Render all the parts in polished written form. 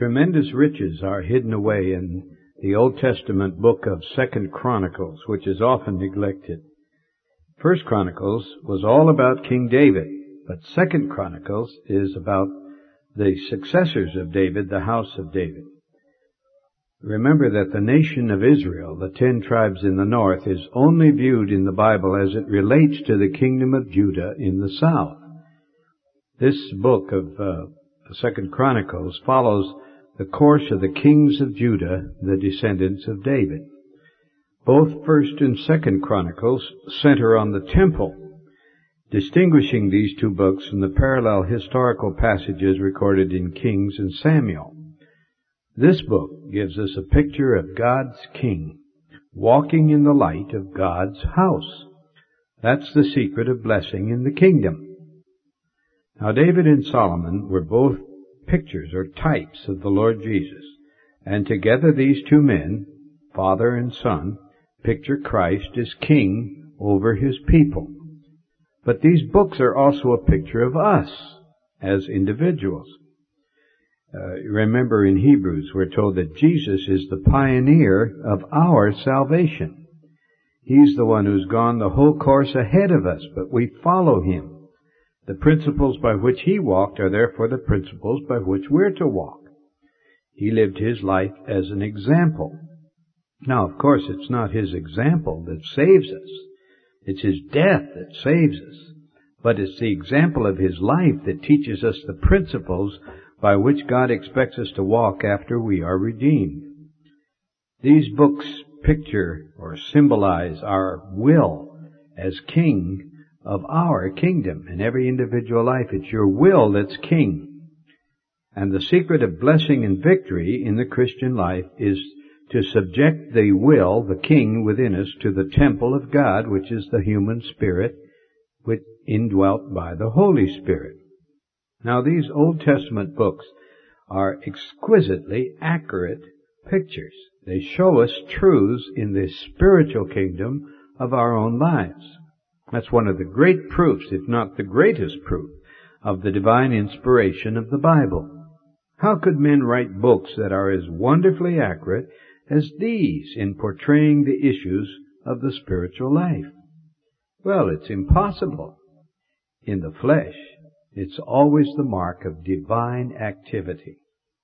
Tremendous riches are hidden away in the Old Testament book of 2 Chronicles, which is often neglected. 1 Chronicles was all about King David, but 2 Chronicles is about the successors of David, the house of David. Remember that the nation of Israel, the 10 tribes in the north, is only viewed in the Bible as it relates to the kingdom of Judah in the south. This book of 2 Chronicles follows the course of the kings of Judah, the descendants of David. Both 1st and 2nd Chronicles center on the temple, distinguishing these two books from the parallel historical passages recorded in Kings and Samuel. This book gives us a picture of God's king walking in the light of God's house. That's the secret of blessing in the kingdom. Now, David and Solomon were both pictures or types of the Lord Jesus, and together these two men, father and son, picture Christ as king over his people. But these books are also a picture of us as individuals. Remember in Hebrews we're told that Jesus is the pioneer of our salvation. He's the one who's gone the whole course ahead of us, but we follow him. The principles by which he walked are therefore the principles by which we're to walk. He lived his life as an example. Now, of course, it's not his example that saves us. It's his death that saves us. But it's the example of his life that teaches us the principles by which God expects us to walk after we are redeemed. These books picture or symbolize our will as king of our kingdom. In every individual life, it's your will that's king. And the secret of blessing and victory in the Christian life is to subject the will, the king within us, to the temple of God, which is the human spirit, which indwelt by the Holy Spirit. Now, these Old Testament books are exquisitely accurate pictures. They show us truths in the spiritual kingdom of our own lives. That's one of the great proofs, if not the greatest proof, of the divine inspiration of the Bible. How could men write books that are as wonderfully accurate as these in portraying the issues of the spiritual life? Well, it's impossible. In the flesh, it's always the mark of divine activity.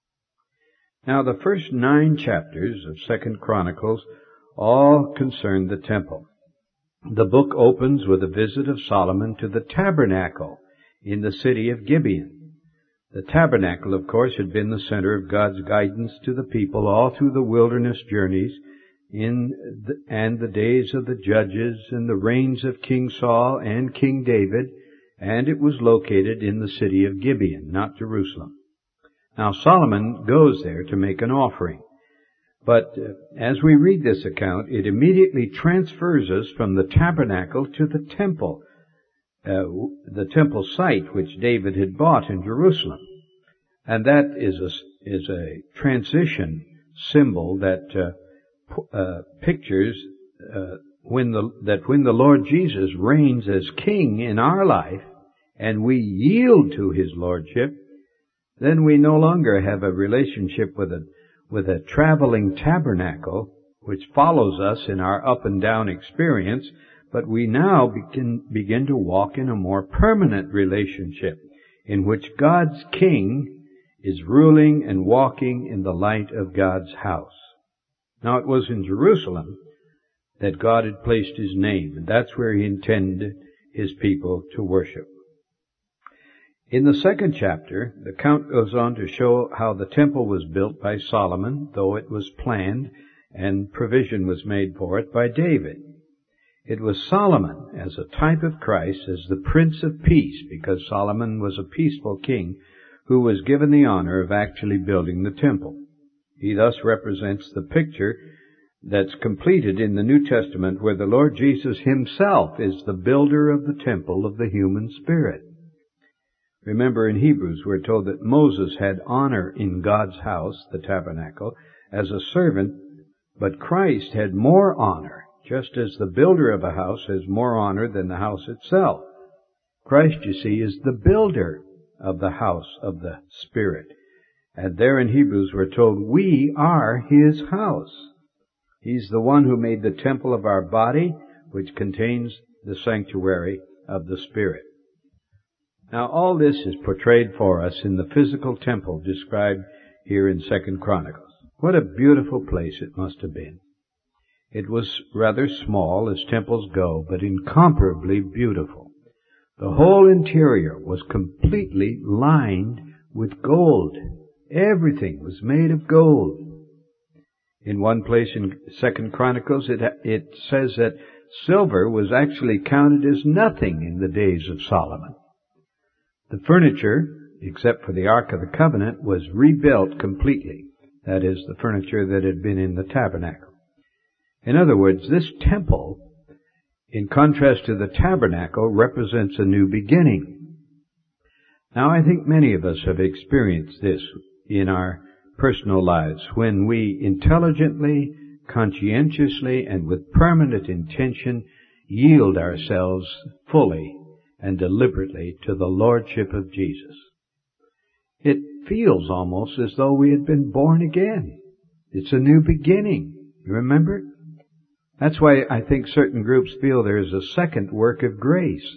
Now, the first 9 chapters of 2 Chronicles all concern the temple. The book opens with a visit of Solomon to the tabernacle in the city of Gibeon. The tabernacle, of course, had been the center of God's guidance to the people all through the wilderness journeys and the days of the judges and the reigns of King Saul and King David, and it was located in the city of Gibeon, not Jerusalem. Now, Solomon goes there to make an offering. But as we read this account, it immediately transfers us from the tabernacle to the temple site which David had bought in Jerusalem. And that is a transition symbol that pictures when the Lord Jesus reigns as king in our life and we yield to his lordship, then we no longer have a relationship with a traveling tabernacle which follows us in our up and down experience, but we now begin to walk in a more permanent relationship in which God's king is ruling and walking in the light of God's house. Now, it was in Jerusalem that God had placed his name, and that's where he intended his people to worship. In the 2nd chapter, the account goes on to show how the temple was built by Solomon, though it was planned and provision was made for it by David. It was Solomon, as a type of Christ, as the Prince of Peace, because Solomon was a peaceful king, who was given the honor of actually building the temple. He thus represents the picture that's completed in the New Testament, where the Lord Jesus himself is the builder of the temple of the human spirit. Remember, in Hebrews, we're told that Moses had honor in God's house, the tabernacle, as a servant, but Christ had more honor, just as the builder of a house has more honor than the house itself. Christ, you see, is the builder of the house of the Spirit. And there in Hebrews we're told, we are His house. He's the one who made the temple of our body, which contains the sanctuary of the Spirit. Now all this is portrayed for us in the physical temple described here in 2 Chronicles. What a beautiful place it must have been. It was rather small as temples go, but incomparably beautiful. The whole interior was completely lined with gold. Everything was made of gold. In one place in 2 Chronicles, it says that silver was actually counted as nothing in the days of Solomon. The furniture, except for the Ark of the Covenant, was rebuilt completely. That is, the furniture that had been in the tabernacle. In other words, this temple, in contrast to the tabernacle, represents a new beginning. Now, I think many of us have experienced this in our personal lives when we intelligently, conscientiously, and with permanent intention yield ourselves fully and deliberately to the Lordship of Jesus. It feels almost as though we had been born again. It's a new beginning. You remember? That's why I think certain groups feel there is a second work of grace.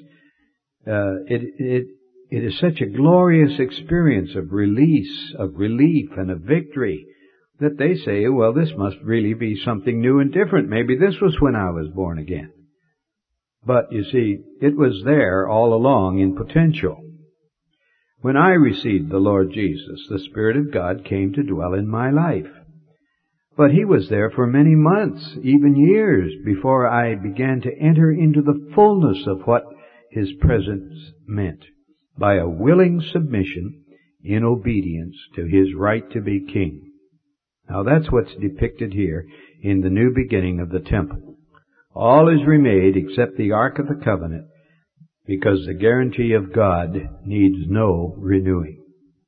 It is such a glorious experience of release, of relief, and of victory that they say, well, this must really be something new and different. Maybe this was when I was born again. But, you see, it was there all along in potential. When I received the Lord Jesus, the Spirit of God came to dwell in my life. But He was there for many months, even years, before I began to enter into the fullness of what His presence meant, by a willing submission in obedience to His right to be King. Now that's what's depicted here in the new beginning of the temple. All is remade except the Ark of the Covenant, because the guarantee of God needs no renewing.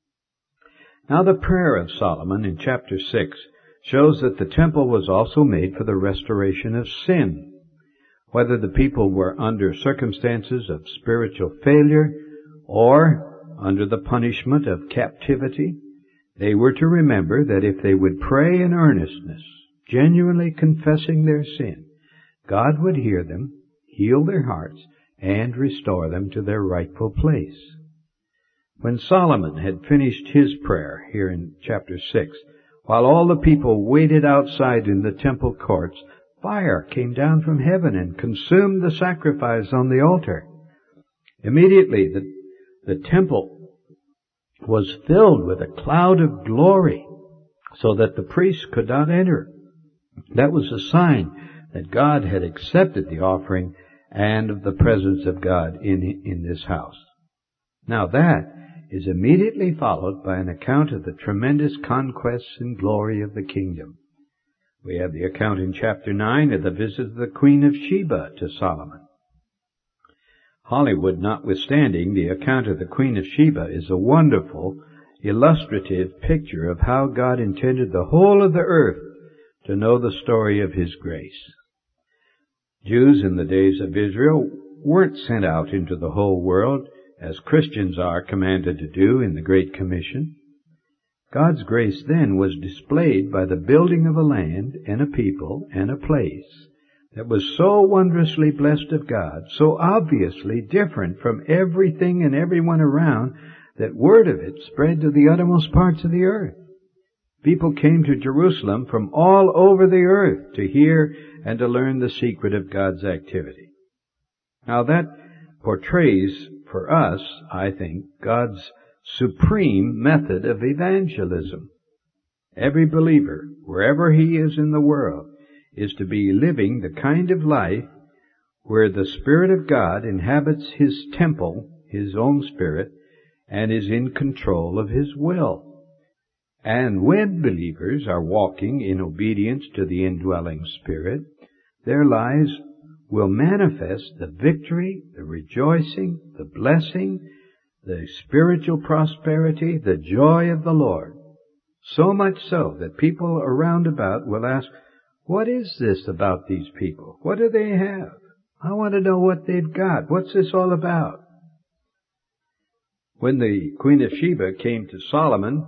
Now the prayer of Solomon in chapter 6 shows that the temple was also made for the restoration of sin. Whether the people were under circumstances of spiritual failure or under the punishment of captivity, they were to remember that if they would pray in earnestness, genuinely confessing their sin, God would hear them, heal their hearts, and restore them to their rightful place. When Solomon had finished his prayer here in chapter 6, while all the people waited outside in the temple courts, fire came down from heaven and consumed the sacrifice on the altar. Immediately the temple was filled with a cloud of glory, so that the priests could not enter. That was a sign that God had accepted the offering and of the presence of God in this house. Now that is immediately followed by an account of the tremendous conquests and glory of the kingdom. We have the account in chapter 9 of the visit of the Queen of Sheba to Solomon. Hollywood notwithstanding, the account of the Queen of Sheba is a wonderful, illustrative picture of how God intended the whole of the earth to know the story of His grace. Jews in the days of Israel weren't sent out into the whole world as Christians are commanded to do in the Great Commission. God's grace then was displayed by the building of a land and a people and a place that was so wondrously blessed of God, so obviously different from everything and everyone around, that word of it spread to the uttermost parts of the earth. People came to Jerusalem from all over the earth to hear and to learn the secret of God's activity. Now that portrays for us, I think, God's supreme method of evangelism. Every believer, wherever he is in the world, is to be living the kind of life where the Spirit of God inhabits His temple, His own Spirit, and is in control of His will. And when believers are walking in obedience to the indwelling Spirit, their lives will manifest the victory, the rejoicing, the blessing, the spiritual prosperity, the joy of the Lord. So much so that people around about will ask, what is this about these people? What do they have? I want to know what they've got. What's this all about? When the Queen of Sheba came to Solomon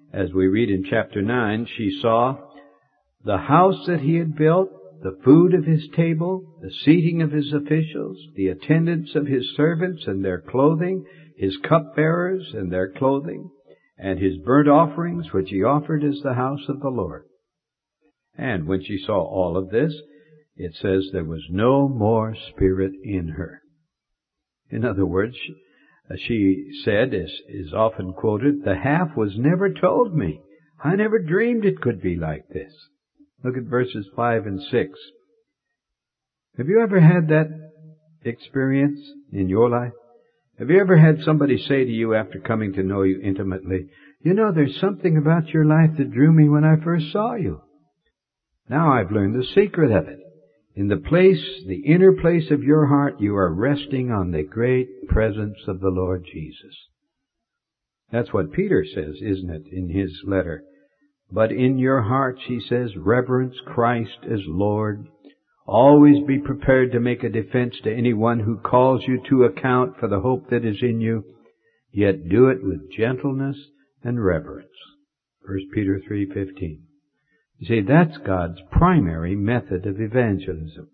As we read in chapter 9, she saw the house that he had built, the food of his table, the seating of his officials, the attendance of his servants and their clothing, his cupbearers and their clothing, and his burnt offerings which he offered as the house of the Lord. And when she saw all of this, it says there was no more spirit in her. In other words, she said, as is often quoted, the half was never told me. I never dreamed it could be like this. Look at verses 5 and 6. Have you ever had that experience in your life? Have you ever had somebody say to you after coming to know you intimately, you know, there's something about your life that drew me when I first saw you. Now I've learned the secret of it. In the place, the inner place of your heart, you are resting on the great presence of the Lord Jesus. That's what Peter says, isn't it, in his letter? But in your hearts, he says, reverence Christ as Lord. Always be prepared to make a defense to anyone who calls you to account for the hope that is in you, yet do it with gentleness and reverence. 1 Peter 3:15. You see, that's God's primary method of evangelism.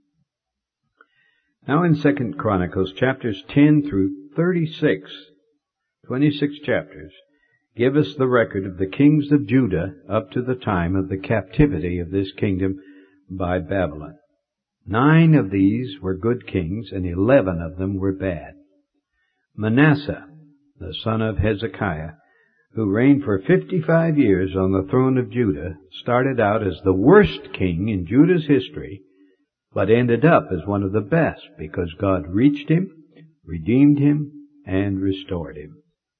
Now in 2 Chronicles chapters 10 through 36, 26 chapters, give us the record of the kings of Judah up to the time of the captivity of this kingdom by Babylon. 9 of these were good kings, and 11 of them were bad. Manasseh, the son of Hezekiah, who reigned for 55 years on the throne of Judah, started out as the worst king in Judah's history, but ended up as one of the best because God reached him, redeemed him, and restored him.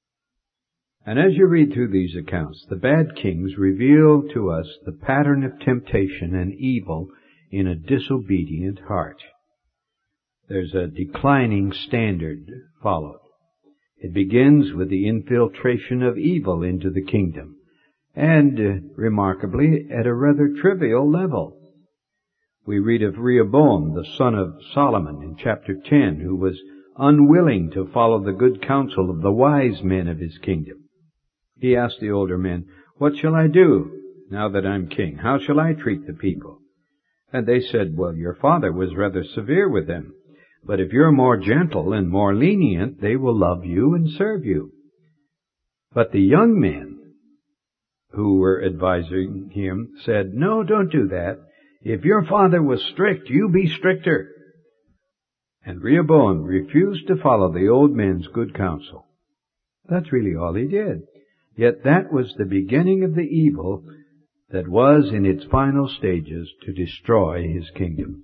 And as you read through these accounts, the bad kings reveal to us the pattern of temptation and evil in a disobedient heart. There's a declining standard followed. It begins with the infiltration of evil into the kingdom, and, remarkably, at a rather trivial level. We read of Rehoboam, the son of Solomon, in chapter 10, who was unwilling to follow the good counsel of the wise men of his kingdom. He asked the older men, what shall I do now that I'm king? How shall I treat the people? And they said, well, your father was rather severe with them. But if you're more gentle and more lenient, they will love you and serve you. But the young men who were advising him said, no, don't do that. If your father was strict, you be stricter. And Rehoboam refused to follow the old men's good counsel. That's really all he did. Yet that was the beginning of the evil that was in its final stages to destroy his kingdom.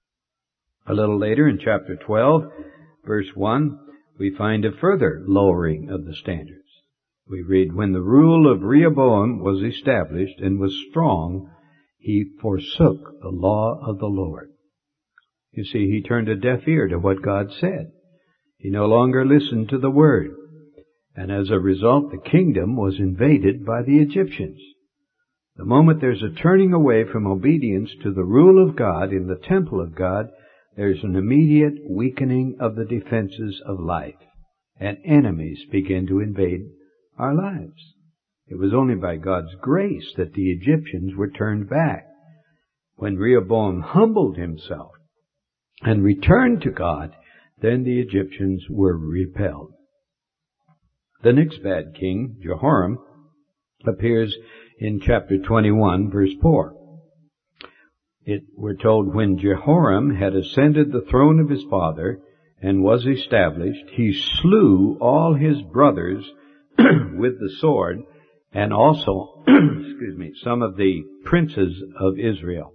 A little later in chapter 12, verse 1, we find a further lowering of the standards. We read, when the rule of Rehoboam was established and was strong, he forsook the law of the Lord. You see, he turned a deaf ear to what God said. He no longer listened to the word. And as a result, the kingdom was invaded by the Egyptians. The moment there's a turning away from obedience to the rule of God in the temple of God, there's an immediate weakening of the defenses of life, and enemies begin to invade our lives. It was only by God's grace that the Egyptians were turned back. When Rehoboam humbled himself and returned to God, then the Egyptians were repelled. The next bad king, Jehoram, appears in chapter 21, verse 4. We're told, when Jehoram had ascended the throne of his father and was established, he slew all his brothers with the sword, and also, some of the princes of Israel.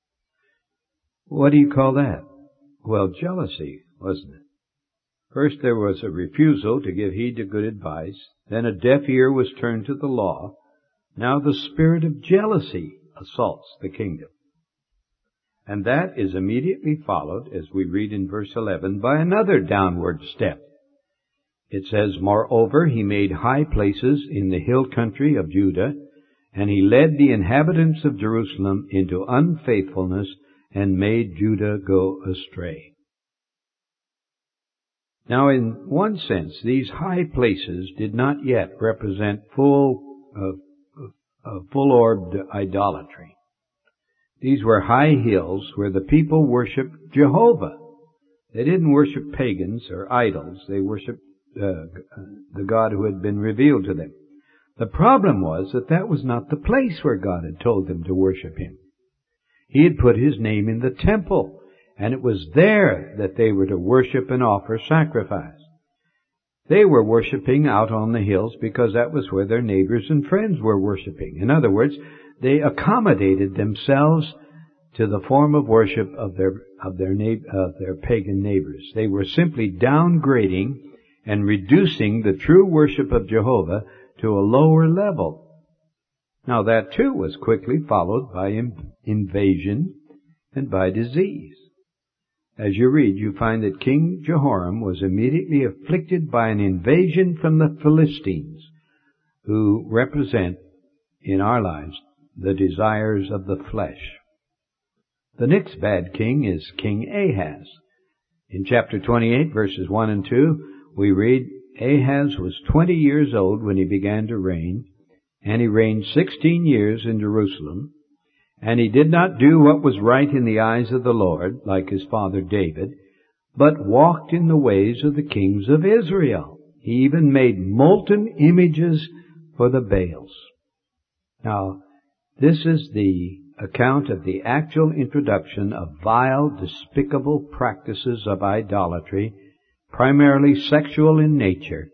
What do you call that? Well, jealousy, wasn't it? First there was a refusal to give heed to good advice. Then a deaf ear was turned to the law. Now the spirit of jealousy assaults the kingdom. And that is immediately followed, as we read in verse 11, by another downward step. It says, moreover, he made high places in the hill country of Judah, and he led the inhabitants of Jerusalem into unfaithfulness and made Judah go astray. Now, in one sense, these high places did not yet represent full-orbed idolatry. These were high hills where the people worshiped Jehovah. They didn't worship pagans or idols. They worshiped the God who had been revealed to them. The problem was that was not the place where God had told them to worship Him. He had put His name in the temple, and it was there that they were to worship and offer sacrifice. They were worshiping out on the hills because that was where their neighbors and friends were worshiping. In other words, they accommodated themselves to the form of worship of their pagan neighbors. They were simply downgrading and reducing the true worship of Jehovah to a lower level. Now that too was quickly followed by invasion and by disease. As you read, you find that King Jehoram was immediately afflicted by an invasion from the Philistines, who represent in our lives the desires of the flesh. The next bad king is King Ahaz. In chapter 28, verses 1 and 2, we read, Ahaz was 20 years old when he began to reign, and he reigned 16 years in Jerusalem. And he did not do what was right in the eyes of the Lord, like his father David, but walked in the ways of the kings of Israel. He even made molten images for the Baals. Now, this is the account of the actual introduction of vile, despicable practices of idolatry, primarily sexual in nature,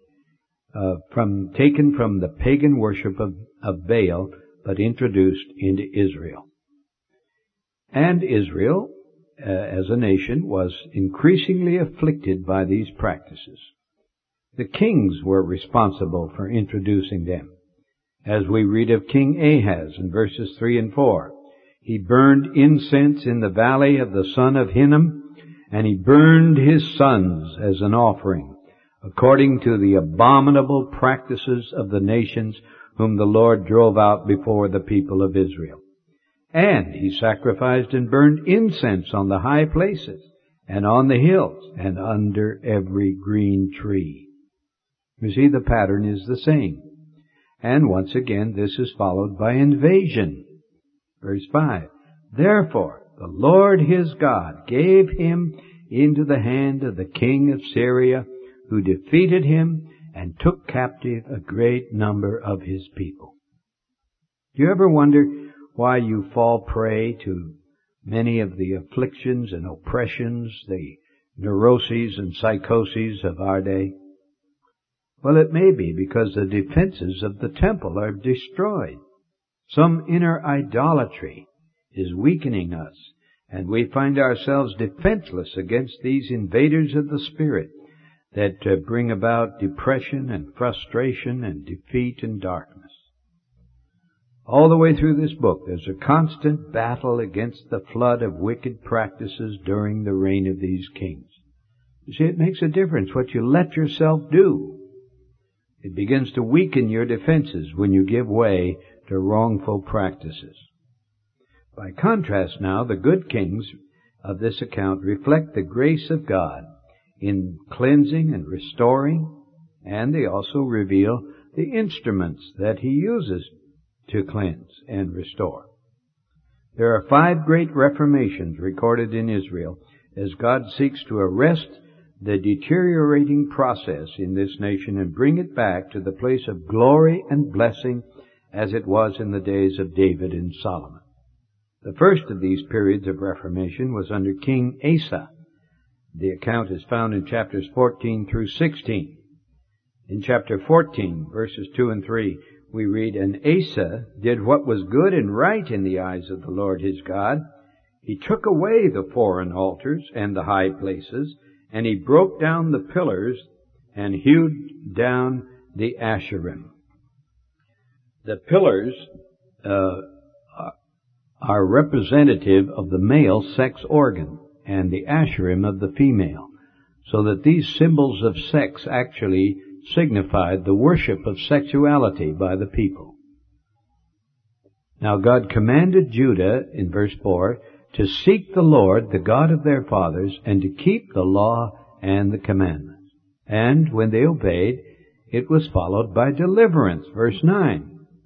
taken from the pagan worship of Baal, but introduced into Israel. And Israel, as a nation, was increasingly afflicted by these practices. The kings were responsible for introducing them. As we read of King Ahaz in verses 3 and 4, he burned incense in the valley of the son of Hinnom, and he burned his sons as an offering, according to the abominable practices of the nations whom the Lord drove out before the people of Israel. And he sacrificed and burned incense on the high places, and on the hills, and under every green tree. You see, the pattern is the same. And once again, this is followed by invasion. Verse 5, Therefore the Lord his God gave him into the hand of the king of Syria, who defeated him and took captive a great number of his people. Do you ever wonder why you fall prey to many of the afflictions and oppressions, the neuroses and psychoses of our day? Well, it may be because the defenses of the temple are destroyed. Some inner idolatry is weakening us, and we find ourselves defenseless against these invaders of the spirit that bring about depression and frustration and defeat and darkness. All the way through this book, there's a constant battle against the flood of wicked practices during the reign of these kings. You see, it makes a difference what you let yourself do. It begins to weaken your defenses when you give way to wrongful practices. By contrast now, the good kings of this account reflect the grace of God in cleansing and restoring, and they also reveal the instruments that He uses to cleanse and restore. There are 5 great reformations recorded in Israel as God seeks to arrest the deteriorating process in this nation and bring it back to the place of glory and blessing as it was in the days of David and Solomon. The first of these periods of reformation was under King Asa. The account is found in chapters 14 through 16. In chapter 14, verses 2 and 3, we read, And Asa did what was good and right in the eyes of the Lord his God. He took away the foreign altars and the high places, and he broke down the pillars and hewed down the Asherim. The pillars are representative of the male sex organ and the Asherim of the female, so that these symbols of sex actually signified the worship of sexuality by the people. Now God commanded Judah, in verse 4, to seek the Lord, the God of their fathers, and to keep the law and the commandments. And when they obeyed, it was followed by deliverance. Verse 9,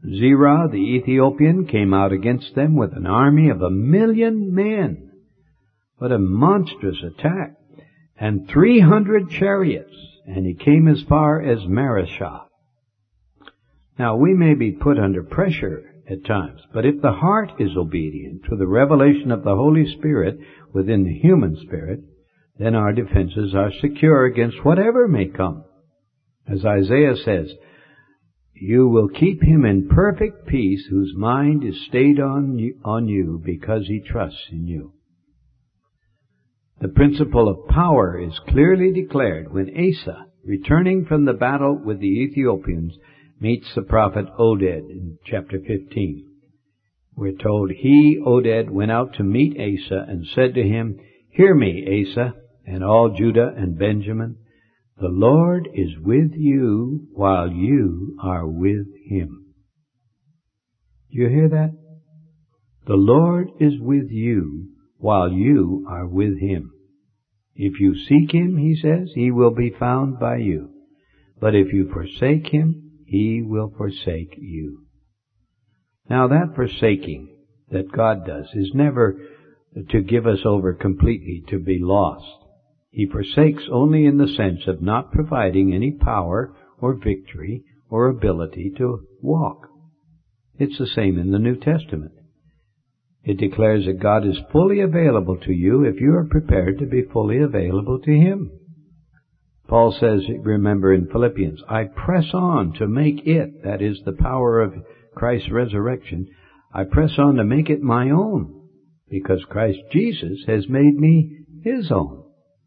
Zerah the Ethiopian came out against them with an army of 1,000,000 men. What a monstrous attack! And 300 chariots, and he came as far as Mareshah. Now, we may be put under pressure at times, but if the heart is obedient to the revelation of the Holy Spirit within the human spirit, then our defenses are secure against whatever may come. As Isaiah says, "You will keep him in perfect peace whose mind is stayed on you because he trusts in you." The principle of power is clearly declared when Asa, returning from the battle with the Ethiopians, meets the prophet Oded in chapter 15. We're told he, Oded, went out to meet Asa and said to him, "Hear me, Asa, and all Judah and Benjamin. The Lord is with you while you are with him." Do you hear that? The Lord is with you while you are with him. If you seek him, he says, he will be found by you. But if you forsake him, he will forsake you. Now that forsaking that God does is never to give us over completely to be lost. He forsakes only in the sense of not providing any power or victory or ability to walk. It's the same in the New Testament. It declares that God is fully available to you if you are prepared to be fully available to him. Paul says, remember in Philippians, "I press on to make it," that is the power of Christ's resurrection, "I press on to make it my own, because Christ Jesus has made me his own."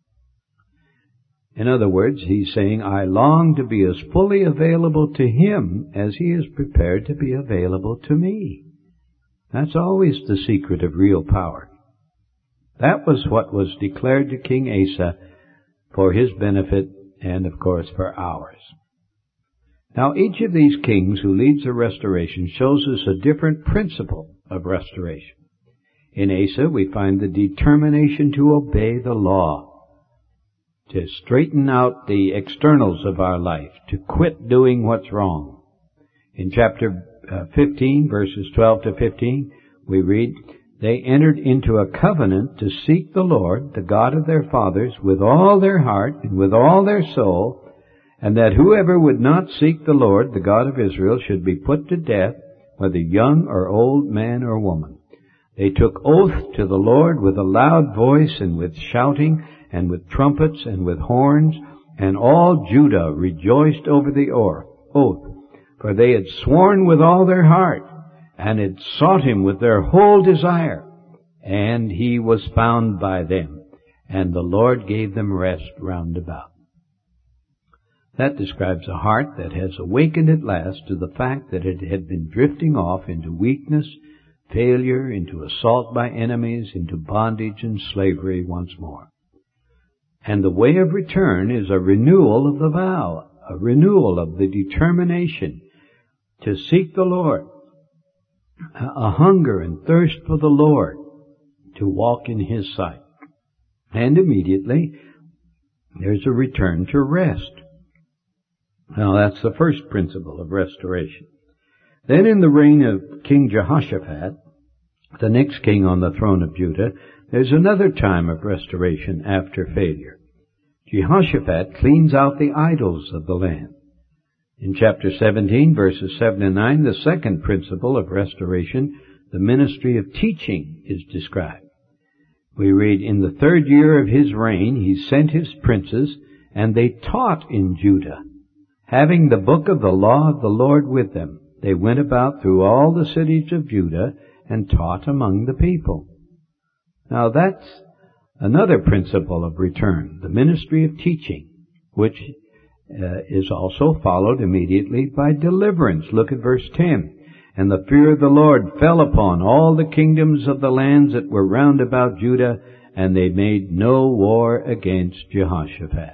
In other words, he's saying, I long to be as fully available to him as he is prepared to be available to me. That's always the secret of real power. That was what was declared to King Asa for his benefit and, of course, for ours. Now, each of these kings who leads a restoration shows us a different principle of restoration. In Asa, we find the determination to obey the law, to straighten out the externals of our life, to quit doing what's wrong. In chapter 15, verses 12 to 15, we read, "They entered into a covenant to seek the Lord, the God of their fathers, with all their heart and with all their soul, and that whoever would not seek the Lord, the God of Israel, should be put to death, whether young or old, man or woman. They took oath to the Lord with a loud voice and with shouting and with trumpets and with horns, and all Judah rejoiced over the oath, for they had sworn with all their heart, and had sought him with their whole desire, and he was found by them, and the Lord gave them rest round about." That describes a heart that has awakened at last to the fact that it had been drifting off into weakness, failure, into assault by enemies, into bondage and slavery once more. And the way of return is a renewal of the vow, a renewal of the determination to seek the Lord, a hunger and thirst for the Lord, to walk in his sight. And immediately, there's a return to rest. Now, that's the first principle of restoration. Then in the reign of King Jehoshaphat, the next king on the throne of Judah, there's another time of restoration after failure. Jehoshaphat cleans out the idols of the land. In chapter 17, verses 7 and 9, the second principle of restoration, the ministry of teaching, is described. We read, "In the 3rd year of his reign, he sent his princes, and they taught in Judah. Having the book of the law of the Lord with them, they went about through all the cities of Judah and taught among the people." Now that's another principle of return, the ministry of teaching, which is also followed immediately by deliverance. Look at verse 10. "And the fear of the Lord fell upon all the kingdoms of the lands that were round about Judah, and they made no war against Jehoshaphat."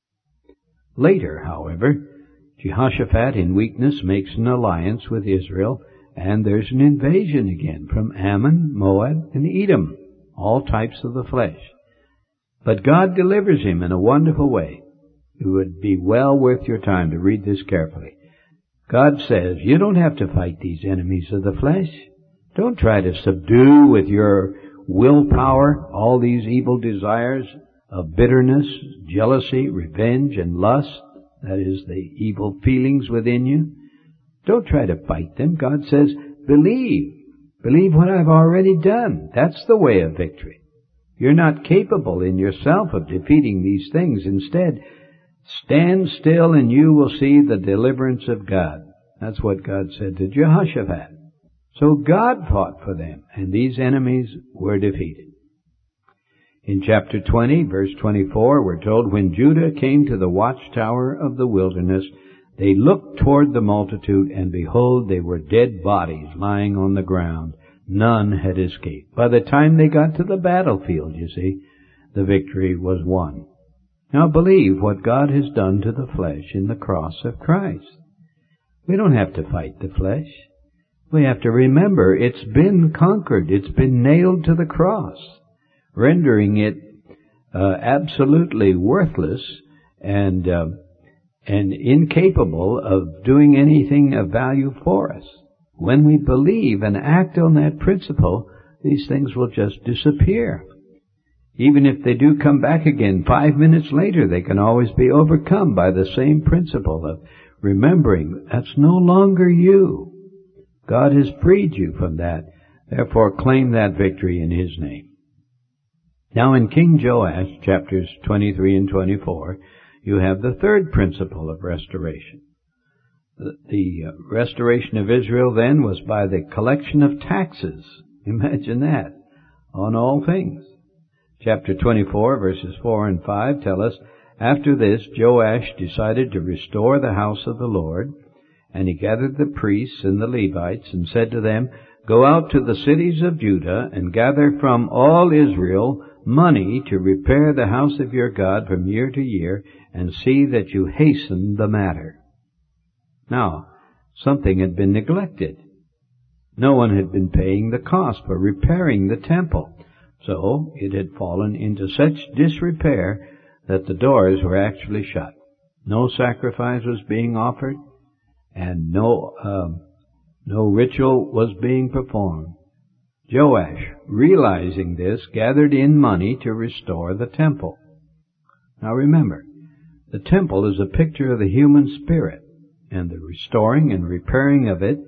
Later, however, Jehoshaphat in weakness makes an alliance with Israel, and there's an invasion again from Ammon, Moab, and Edom, all types of the flesh. But God delivers him in a wonderful way. It would be well worth your time to read this carefully. God says, you don't have to fight these enemies of the flesh. Don't try to subdue with your willpower all these evil desires of bitterness, jealousy, revenge, and lust. That is, the evil feelings within you. Don't try to fight them. God says, believe. Believe what I've already done. That's the way of victory. You're not capable in yourself of defeating these things. Instead, stand still and you will see the deliverance of God. That's what God said to Jehoshaphat. So God fought for them, and these enemies were defeated. In chapter 20, verse 24, we're told, when Judah came to the watchtower of the wilderness, they looked toward the multitude, and behold, they were dead bodies lying on the ground. None had escaped. By the time they got to the battlefield, you see, the victory was won. Now believe what God has done to the flesh in the cross of Christ. We don't have to fight the flesh. We have to remember it's been conquered. It's been nailed to the cross, rendering it absolutely worthless and incapable of doing anything of value for us. When we believe and act on that principle, these things will just disappear. Even if they do come back again 5 minutes later, they can always be overcome by the same principle of remembering that's no longer you. God has freed you from that. Therefore, claim that victory in His name. Now in King Joash, chapters 23 and 24, you have the third principle of restoration. The restoration of Israel then was by the collection of taxes. Imagine that. On all things. Chapter 24, verses 4 and 5 tell us, after this, Joash decided to restore the house of the Lord, and he gathered the priests and the Levites and said to them, go out to the cities of Judah and gather from all Israel money to repair the house of your God from year to year, and see that you hasten the matter. Now, something had been neglected. No one had been paying the cost for repairing the temple. So it had fallen into such disrepair that the doors were actually shut. No sacrifice was being offered, and no ritual was being performed. Joash, realizing this, gathered in money to restore the temple. Now remember, the temple is a picture of the human spirit, and the restoring and repairing of it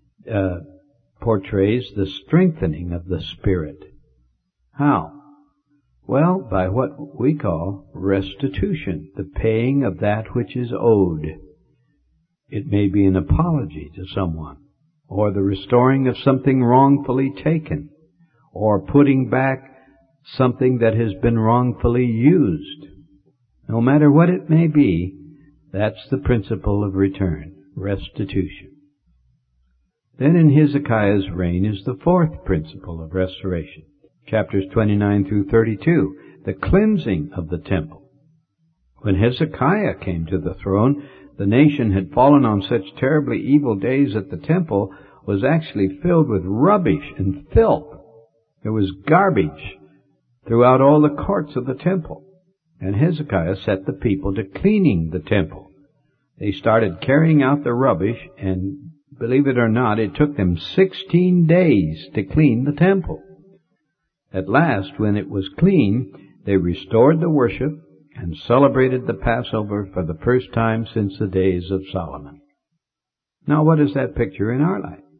portrays the strengthening of the spirit. How? Well, by what we call restitution, the paying of that which is owed. It may be an apology to someone, or the restoring of something wrongfully taken, or putting back something that has been wrongfully used. No matter what it may be, that's the principle of return, restitution. Then in Hezekiah's reign is the fourth principle of restoration. Chapters 29 through 32, the cleansing of the temple. When Hezekiah came to the throne, the nation had fallen on such terribly evil days that the temple was actually filled with rubbish and filth. There was garbage throughout all the courts of the temple. And Hezekiah set the people to cleaning the temple. They started carrying out the rubbish, and believe it or not, it took them 16 days to clean the temple. At last, when it was clean, they restored the worship and celebrated the Passover for the first time since the days of Solomon. Now, what does that picture in our life?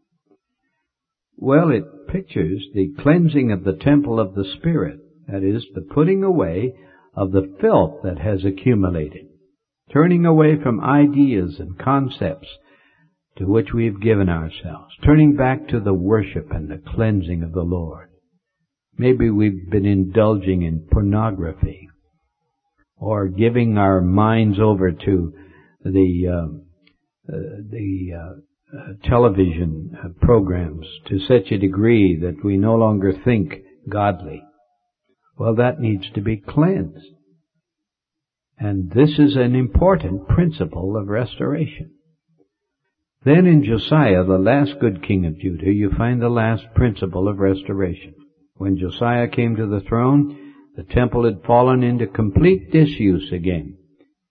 Well, it pictures the cleansing of the temple of the Spirit, that is, the putting away of the filth that has accumulated, turning away from ideas and concepts to which we have given ourselves, turning back to the worship and the cleansing of the Lord. Maybe we've been indulging in pornography, or giving our minds over to the television programs to such a degree that we no longer think godly. Well, that needs to be cleansed. And this is an important principle of restoration. Then in Josiah, the last good king of Judah, you find the last principle of restoration. When Josiah came to the throne, the temple had fallen into complete disuse again.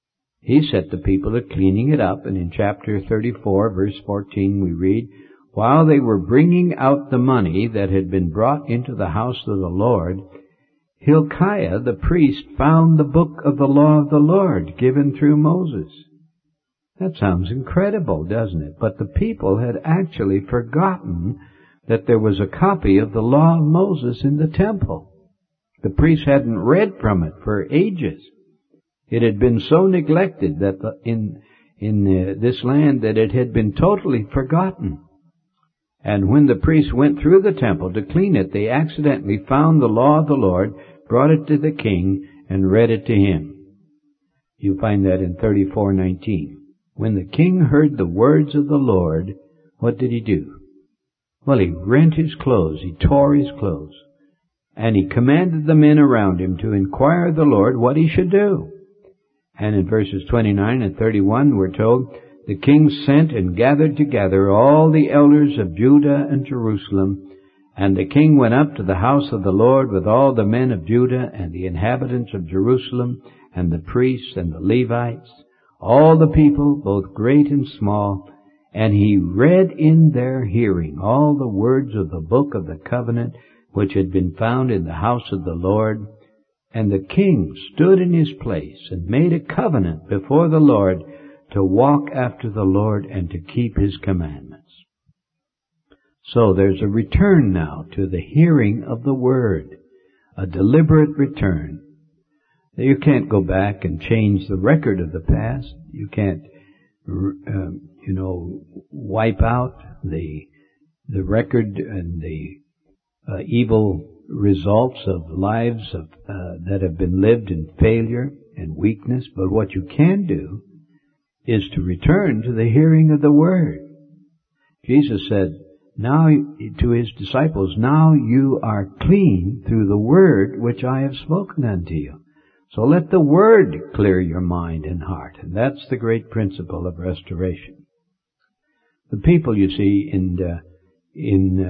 He set the people to cleaning it up, and in chapter 34, verse 14, we read, "While they were bringing out the money that had been brought into the house of the Lord, Hilkiah the priest found the book of the law of the Lord given through Moses." That sounds incredible, doesn't it? But the people had actually forgotten that there was a copy of the law of Moses in the temple. The priests hadn't read from it for ages. It had been so neglected that in this land that it had been totally forgotten. And when the priests went through the temple to clean it, they accidentally found the law of the Lord, brought it to the king, and read it to him. You find that in 34:19. When the king heard the words of the Lord, what did he do? Well, he rent his clothes, he tore his clothes, and he commanded the men around him to inquire of the Lord what he should do. And in verses 29 and 31 we're told, "The king sent and gathered together all the elders of Judah and Jerusalem, and the king went up to the house of the Lord with all the men of Judah and the inhabitants of Jerusalem and the priests and the Levites, all the people, both great and small, and he read in their hearing all the words of the book of the covenant which had been found in the house of the Lord. And the king stood in his place and made a covenant before the Lord to walk after the Lord and to keep his commandments." So there's a return now to the hearing of the word, a deliberate return. You can't go back and change the record of the past. You can't, wipe out the record and the evil results of lives that have been lived in failure and weakness. But what you can do is to return to the hearing of the word. Jesus said now to his disciples, "Now you are clean through the word which I have spoken unto you." So let the word clear your mind and heart. And that's the great principle of restoration. The people, you see, in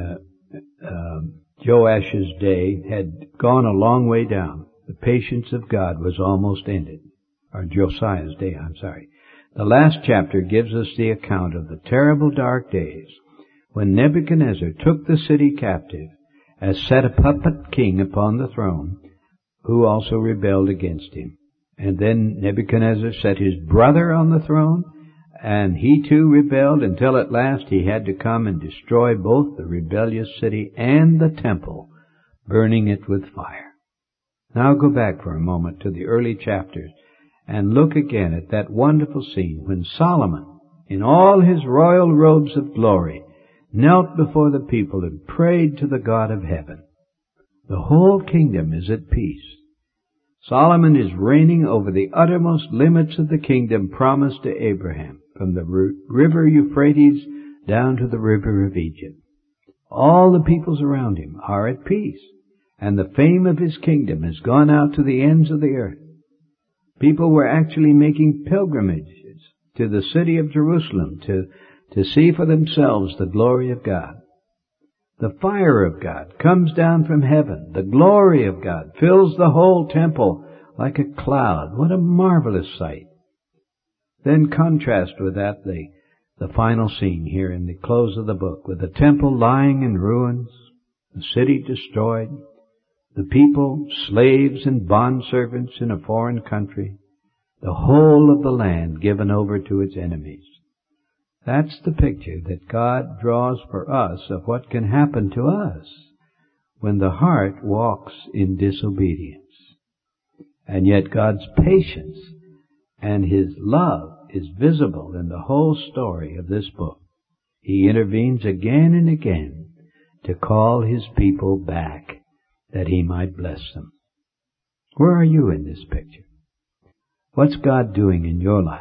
Joash's day had gone a long way down. The patience of God was almost ended. Or Josiah's day, I'm sorry. The last chapter gives us the account of the terrible dark days when Nebuchadnezzar took the city captive and set a puppet king upon the throne, who also rebelled against him. And then Nebuchadnezzar set his brother on the throne, and he too rebelled until at last he had to come and destroy both the rebellious city and the temple, burning it with fire. Now go back for a moment to the early chapters and look again at that wonderful scene when Solomon, in all his royal robes of glory, knelt before the people and prayed to the God of heaven. The whole kingdom is at peace. Solomon is reigning over the uttermost limits of the kingdom promised to Abraham, from the river Euphrates down to the river of Egypt. All the peoples around him are at peace, and the fame of his kingdom has gone out to the ends of the earth. People were actually making pilgrimages to the city of Jerusalem to see for themselves the glory of God. The fire of God comes down from heaven. The glory of God fills the whole temple like a cloud. What a marvelous sight. Then contrast with that the final scene here in the close of the book, with the temple lying in ruins, the city destroyed, the people, slaves and bondservants in a foreign country, the whole of the land given over to its enemies. That's the picture that God draws for us of what can happen to us when the heart walks in disobedience. And yet God's patience and His love is visible in the whole story of this book. He intervenes again and again to call His people back that He might bless them. Where are you in this picture? What's God doing in your life?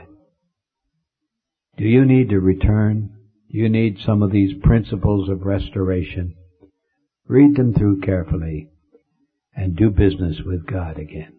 Do you need to return? Do you need some of these principles of restoration? Read them through carefully and do business with God again.